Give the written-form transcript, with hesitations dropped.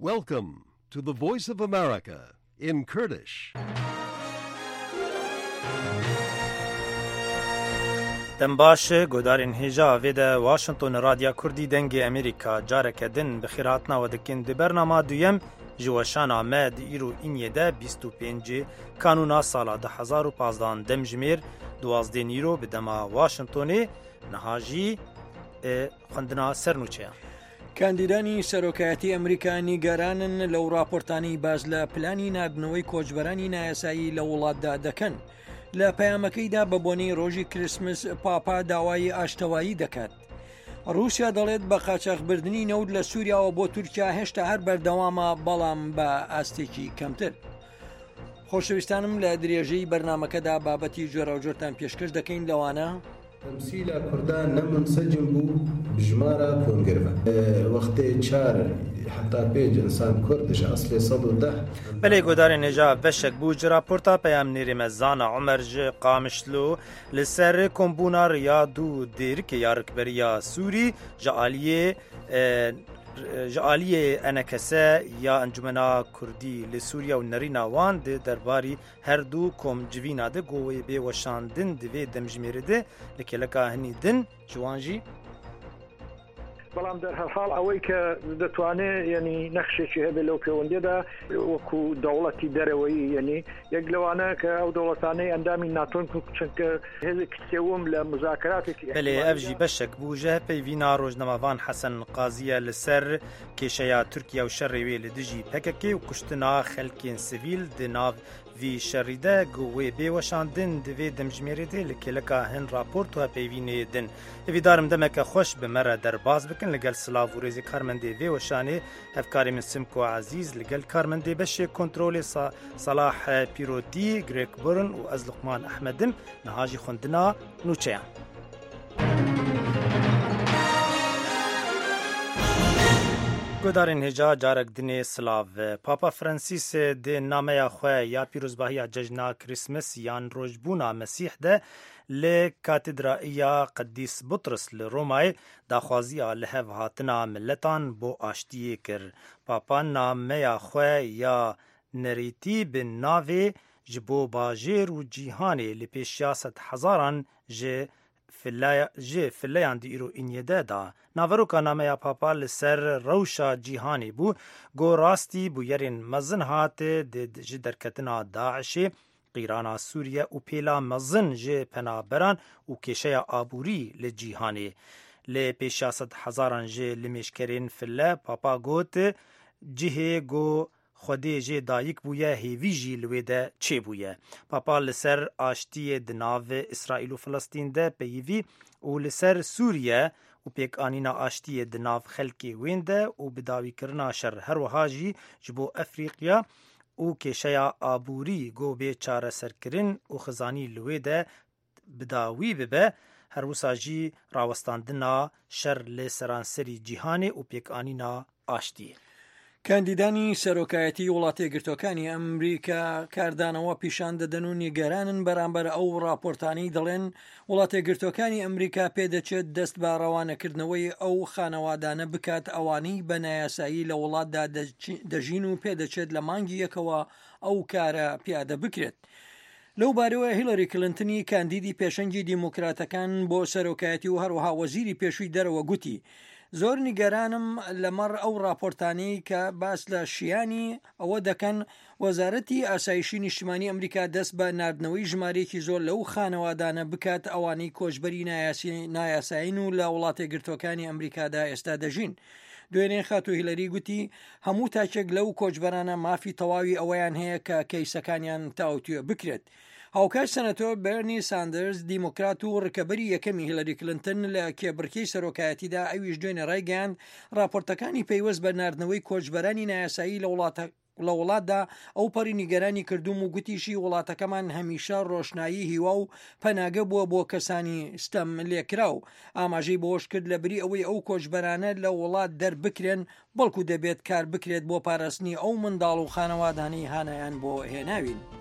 Welcome to the Voice of America in Kurdish. دنباش گودارین هیجا ویده واشنطن رادیا کردی دنگ امریکا جارک دن بخیراتنا و دکن دی برنامه دویم جوشان آمد ایرو اینیه ده 25 کانونا سالا 2015 دم جمیر 12 نیرو بدما واشنطنی نهاجی خوندنا سرنوچه کاندیدانی سەرۆکایەتی ئەمریکا نیگەرانن لەو راپۆرتانی باز لە پلانی نردنەوەی کۆچبەرانی نایاسایی لە وڵاتدا دەکەن. لە پەیامەکەیدا بە بۆنەی ڕۆژی کریسمس پاپا داوای ئاشتەوایی دەکات. رووسیا دەڵێت بە قاچاقبردنی نەود لە سووریاوە بۆ تورکیا هێشتا هەر بەردەوامە بەڵام بە ئاستێکی کەمتر. خۆشەویستانم لە درێژەی بەرنامەکەدا بابەتی جۆرە و جۆرتان پێشکەش دەکەین لەوانە تمثيل كردان نمنسجم بو بجمارة كونغربا وقت چار حتى بيج انسان كردش اصلي صدو ده بله گودار نجا بشک بو راپورتا پیام نیری مزانا عمر ج قامشلو لسر کومبونا رياضو دير که یارکبریا سوری جعالیه انکسه یا انجمنا کردی لسوریا و نرینا وان ده درباری هر دو کم جوینا ده گوه بی وشاندن دوی دمجمیره ده لکلکا هنی دن جوانجی بەڵام دەرهەڵ ئەوەی کە دەتوانێت ینی نەخشێکی هەبێت لەو پەیوەندیدا وەکو دەوڵەتی دەرەوەی ینی یەک لەوانە کە ئەو دەوڵەتانەی ئەندامی ناتۆن چونکە هێزێکی سێوم لە مزاکراتێکی بەێ ئەڤژی بەشێک بووژە پەیوینا ڕۆژنەمەوان حەسەن قازیە لەسەر کێشەیە تورکیا و شەڕێوێ لە دژی پەکەکێ و کوشتنا خەلکێن سڤیل دناو وی شەڕیدە گوێ بێوەشاندن دەوێ دەمژمێرێتێ لە کێلەکە هەن راپۆرت و پەیوینێدن ئەویدارم دەمەکە خۆش بمەرە دەرباز بکەن لەگەل سلااو و ڕێزی کارمەندێ وێوەشانێ هەفکاری من سمکۆ عزیز لەگەل کارمەندێ بەشێ کۆنترۆلی سەلاح پیرۆدی گرێکبرن و ئەز لوقمان ئەحمەدم نەهاژی خوندنا نوچەیان گودارین هجا جارک دنی سلاو پاپا فرانسیس ده نامه خواه یا پیروزباهی ججنا کریسمس یان روجبونا مسیح ده لکاتدرائیا قدیس بطرس لرومای داخوازیا لحف هاتنا ملتان بو آشتیه کر. پاپا نامه خواه یا نریتی بن ناوی جبو باجر و جیهانی لپیشیاست هزاران فلیان دی ایرو اینیده دا ناوروکا نامه یا پاپا لسر روشا جیهانی بو گو راستی بو یرین مزن هات دی درکتنا داعشی قیرانا سوریه و پیلا مزن جه پنابران و کشه آبوری لجیهانی لپیشاست هزاران جه لمشکرین فله پاپا گوت جه گو خودی جه دایک بویه هیوی جی لویده چه بویه پاپا لسر آشتی دناو اسرائیل و فلسطین ده پیوی و لسر سوریه و پیک آنینا آشتی دناو خلکی وینده و بداوی کرنا شر هر وحاجی جبو افریقیا و کشیا آبوری گو به چاره سرکرین و خزانی لویده بداوی ببه هر وساجی راوستاندنا شر لسرانسری جیهانی و پیک آنینا آشتی کاندیدانی سەرۆکایەتی وڵاتە یەکگرتووەکانی ئەمریکا کاردانەوە پیشان دەدەن و نیگەرانن بەرامبەر ئەو راپۆرتانی دەڵێن وڵاتە یەکگرتووەکانی ئەمریکا پێدەچێت دەست بە ڕەوانەکردنەوەی ئەو خانەوادانە بکات ئەوانەی بە نایاسایی لە وڵاتدا دەژین و پێدەچێت لە مانگی یەکەوە ئەو کارە پیادە بکرێت. لەو بارەوە هیلاری کلنتنی کاندیدی پێشەنگی دیموکراتەکان بۆ سەرۆکایەتی و هەروەها وەزیری پێشووی دەرەوە گوتی زۆر نیگەرانم لەمەڕ ئەو راپۆرتانەی کە باس لە شیانی ئەوە دەکەن وەزارەتی ئاسایشی نیشتیمانی ئەمریکا دەست بە نردنەوەی ژمارەیەکی زۆر لەو خانەوادانە بکات ئەوانەی کۆچبەری نایاسایین و لە وڵاتە یەکگرتووەکانی ئەمریکادا ئێستا دەژین. دوێنێ خاتو هیلەری گوتی هەموو تاکێک لەو کۆچبەرانە مافی تەواوی ئەوەیان هەیە کە کەیسەکانیان تاوتوێ بکرێت. هاوکاش سەنەتۆر بەرنی ساندرز دیموکرات و ڕکەبەری یەکەمی هیلەری کلنتن لە کێبڕکەی سەرۆکایەتیدا ئەویش دوێنێ ڕایگەیاند راپۆرتەکانی پەیوەست بە نردنەوەی کۆچبەرانی نایاسایی لە وڵاتدا ئەو پەڕی نیگەرانی کردوم و گوتیشی وڵاتەکەمان هەمیشە ڕۆشنایی هیوا و پەناگە بووە بۆ کەسانی ستەم لێکراو ئاماژەی بۆش کرد لە بری ئەوەی ئەو کۆچبەرانە لە وڵات دەربکرێن بەڵکو دەبێت کار بکرێت بۆ پاراستنی ئەو منداڵ و خانەوادانی هانایان بۆ هێناوین.